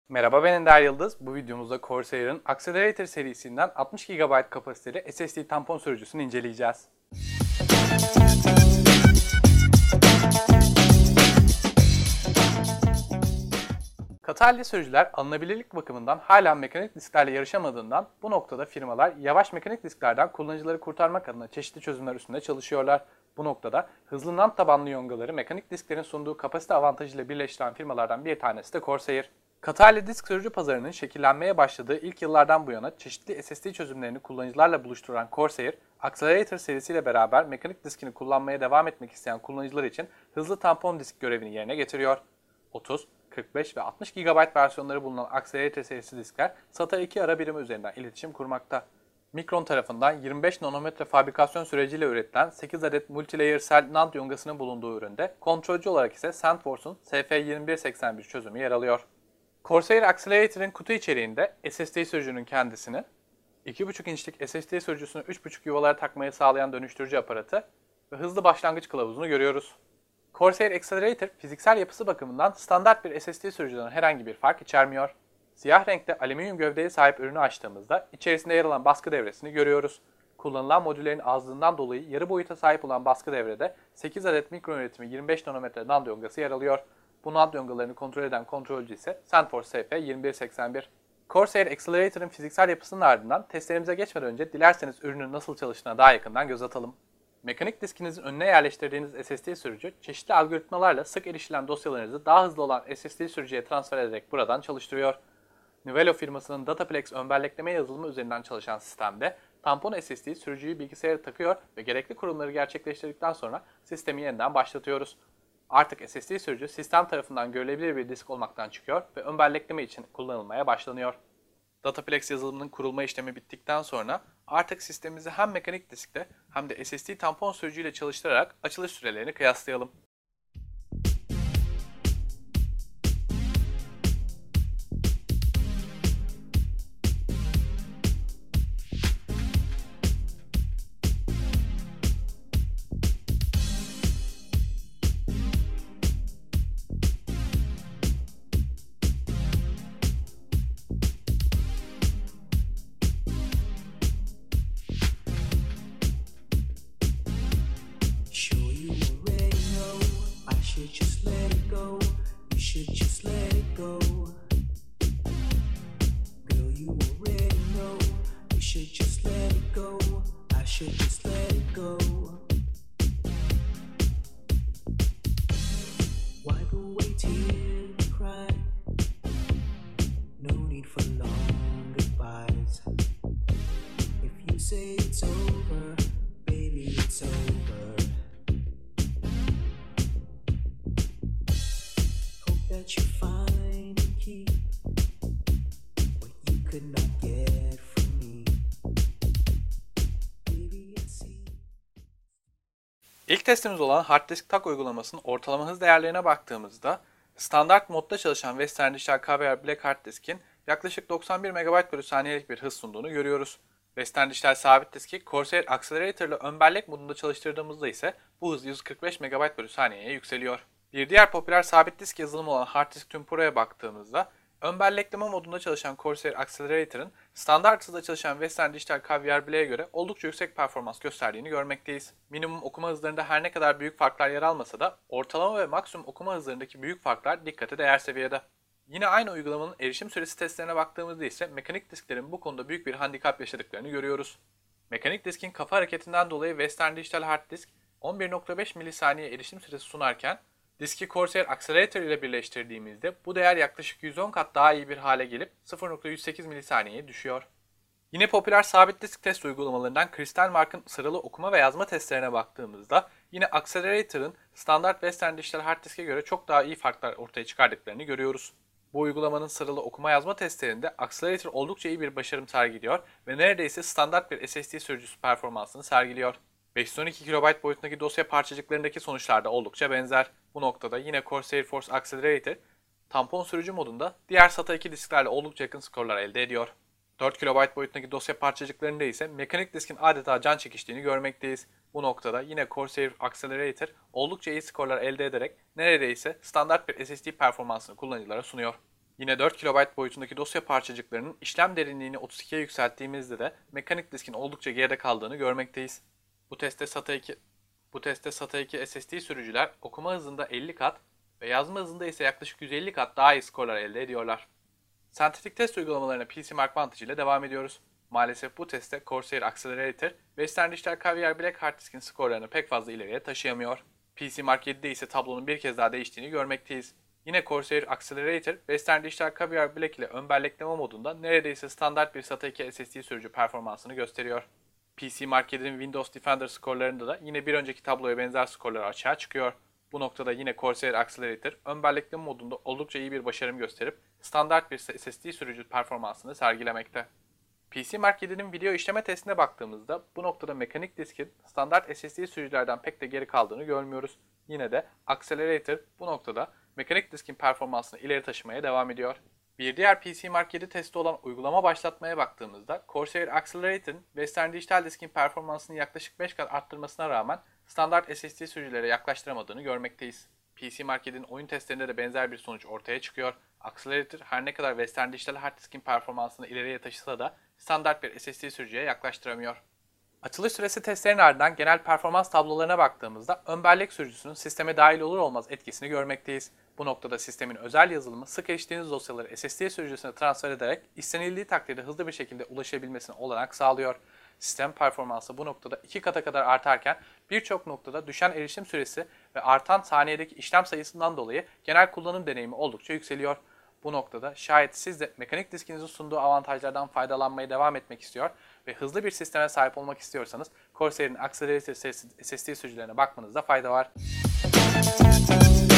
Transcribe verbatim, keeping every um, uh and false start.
Merhaba, ben Ender Yıldız. Bu videomuzda Corsair'ın Accelerator serisinden altmış gigabayt kapasiteli S S D tampon sürücüsünü inceleyeceğiz. Katalli sürücüler alınabilirlik bakımından hala mekanik disklerle yarışamadığından bu noktada firmalar yavaş mekanik disklerden kullanıcıları kurtarmak adına çeşitli çözümler üstünde çalışıyorlar. Bu noktada hızlı NAND tabanlı yongaları mekanik disklerin sunduğu kapasite avantajıyla birleştiren firmalardan bir tanesi de Corsair. Katalli disk sürücü pazarının şekillenmeye başladığı ilk yıllardan bu yana çeşitli S S D çözümlerini kullanıcılarla buluşturan Corsair, Accelerator serisiyle beraber mekanik diskini kullanmaya devam etmek isteyen kullanıcılar için hızlı tampon disk görevini yerine getiriyor. otuz, kırk beş ve altmış gigabayt versiyonları bulunan Accelerator serisi diskler SATA iki ara birimi üzerinden iletişim kurmakta. Micron tarafından yirmi beş nanometre fabrikasyon süreciyle üretilen sekiz adet multilayer cell NAND yongasının bulunduğu üründe kontrolcü olarak ise SandForce'un S F yirmi bir seksen bir çözümü yer alıyor. Corsair Accelerator'ın kutu içeriğinde S S D sürücünün kendisini, iki buçuk inçlik S S D sürücüsünü üç buçuk yuvalara takmayı sağlayan dönüştürücü aparatı ve hızlı başlangıç kılavuzunu görüyoruz. Corsair Accelerator fiziksel yapısı bakımından standart bir S S D sürücüden herhangi bir fark içermiyor. Siyah renkte alüminyum gövdeye sahip ürünü açtığımızda içerisinde yer alan baskı devresini görüyoruz. Kullanılan modüllerin azlığından dolayı yarı boyuta sahip olan baskı devrede sekiz adet mikron üretimi yirmi beş nanometre NAND yongası yer alıyor. Bu NAND yongalarını kontrol eden kontrolcü ise SandForce S F yirmi bir seksen bir. Corsair Accelerator'ın fiziksel yapısının ardından testlerimize geçmeden önce dilerseniz ürünün nasıl çalıştığına daha yakından göz atalım. Mekanik diskinizin önüne yerleştirdiğiniz S S D sürücü, çeşitli algoritmalarla sık erişilen dosyalarınızı daha hızlı olan S S D sürücüye transfer ederek buradan çalıştırıyor. Nuvelo firmasının Dataplex ön bellekleme yazılımı üzerinden çalışan sistemde tampon S S D sürücüyü bilgisayara takıyor ve gerekli kurulumları gerçekleştirdikten sonra sistemi yeniden başlatıyoruz. Artık S S D sürücü sistem tarafından görülebilir bir disk olmaktan çıkıyor ve ön bellekleme için kullanılmaya başlanıyor. Dataplex yazılımının kurulma işlemi bittikten sonra artık sistemimizi hem mekanik diskte hem de S S D tampon sürücüyle çalıştırarak açılış sürelerini kıyaslayalım. Just let it go. You should just let it go. Girl, you already know. You should just let it go. I should just let it go. Wipe away tears and cry. No need for long goodbyes. If you say it's over, baby, it's over. That you find and keep what you could not get from me. Baby, I see. İlk testimiz olan Hard Disk Tak uygulamasının ortalama hız değerlerine baktığımızda standart modda çalışan Western Digital K V R Black Hard Disk'in yaklaşık doksan bir megabayt bölü saniyelik bir hız sunduğunu görüyoruz. Western Digital sabit diski Corsair Accelerator ile ön bellek modunda çalıştırdığımızda ise bu hız yüz kırk beş megabayt bölü saniyeye yükseliyor. Bir diğer popüler sabit disk yazılımı olan Hard Disk Tüm Pro'ya baktığımızda ön bellekleme modunda çalışan Corsair Accelerator'ın standart hızda çalışan Western Digital K V R Black'e göre oldukça yüksek performans gösterdiğini görmekteyiz. Minimum okuma hızlarında her ne kadar büyük farklar yer almasa da ortalama ve maksimum okuma hızlarındaki büyük farklar dikkate değer seviyede. Yine aynı uygulamanın erişim süresi testlerine baktığımızda ise mekanik disklerin bu konuda büyük bir handikap yaşadıklarını görüyoruz. Mekanik diskin kafa hareketinden dolayı Western Digital Hard Disk on bir nokta beş milisaniye erişim süresi sunarken diski Corsair Accelerator ile birleştirdiğimizde bu değer yaklaşık yüz on kat daha iyi bir hale gelip sıfır nokta yüz sekiz milisaniyeye düşüyor. Yine popüler sabit disk test uygulamalarından Crystalmark'ın sıralı okuma ve yazma testlerine baktığımızda yine Accelerator'ın standart Western Digital Hard Disk'e göre çok daha iyi farklar ortaya çıkardıklarını görüyoruz. Bu uygulamanın sıralı okuma yazma testlerinde Accelerator oldukça iyi bir başarım sergiliyor ve neredeyse standart bir S S D sürücüsü performansını sergiliyor. beş yüz on iki kilobayt boyutundaki dosya parçacıklarındaki sonuçlar da oldukça benzer. Bu noktada yine Corsair Force Accelerator tampon sürücü modunda diğer SATA iki disklerle oldukça yakın skorlar elde ediyor. dört kilobayt boyutundaki dosya parçacıklarında ise mekanik diskin adeta can çekiştiğini görmekteyiz. Bu noktada yine Corsair Accelerator oldukça iyi skorlar elde ederek neredeyse standart bir S S D performansını kullanıcılara sunuyor. Yine dört kilobayt boyutundaki dosya parçacıklarının işlem derinliğini otuz ikiye yükselttiğimizde de mekanik diskin oldukça geride kaldığını görmekteyiz. Bu testte SATA iki, bu testte SATA iki S S D sürücüler okuma hızında elli kat ve yazma hızında ise yaklaşık yüz elli kat daha iyi skorlar elde ediyorlar. Sentetik test uygulamalarına P C Mark Vantage ile devam ediyoruz. Maalesef bu testte Corsair Accelerator, Western Digital Caviar Black Hard Disk'in skorlarını pek fazla ileriye taşıyamıyor. P C Mark yedide ise tablonun bir kez daha değiştiğini görmekteyiz. Yine Corsair Accelerator, Western Digital Caviar Black ile ön bellekleme modunda neredeyse standart bir SATA iki S S D sürücü performansını gösteriyor. P C Mark yedinin Windows Defender skorlarında da yine bir önceki tabloya benzer skorlar açığa çıkıyor. Bu noktada yine Corsair Accelerator ön bellekleme modunda oldukça iyi bir başarım gösterip standart bir S S D sürücü performansını sergilemekte. P C Mark yedinin video işleme testine baktığımızda bu noktada mekanik diskin standart S S D sürücülerden pek de geri kaldığını görmüyoruz. Yine de Accelerator bu noktada mekanik diskin performansını ileri taşımaya devam ediyor. Bir diğer P C Mark yedi testi olan uygulama başlatmaya baktığımızda Corsair Accelerator'ın Western Digital Disk'in performansını yaklaşık beş kat arttırmasına rağmen standart S S D sürücülere yaklaştıramadığını görmekteyiz. P C Mark yedinin oyun testlerinde de benzer bir sonuç ortaya çıkıyor. Accelerator her ne kadar Western Digital Hard Disk'in performansını ileriye taşısa da standart bir S S D sürücüye yaklaştıramıyor. Açılış süresi testlerinin ardından genel performans tablolarına baktığımızda ön bellek sürücüsünün sisteme dahil olur olmaz etkisini görmekteyiz. Bu noktada sistemin özel yazılımı sık eriştiğiniz dosyaları S S D sürücüsüne transfer ederek istenildiği takdirde hızlı bir şekilde ulaşabilmesine olanak sağlıyor. Sistem performansı bu noktada iki kata kadar artarken birçok noktada düşen erişim süresi ve artan saniyedeki işlem sayısından dolayı genel kullanım deneyimi oldukça yükseliyor. Bu noktada şayet siz de mekanik diskinizin sunduğu avantajlardan faydalanmaya devam etmek istiyor ve hızlı bir sisteme sahip olmak istiyorsanız Corsair'in Accelerator S S D sürücülerine bakmanızda fayda var.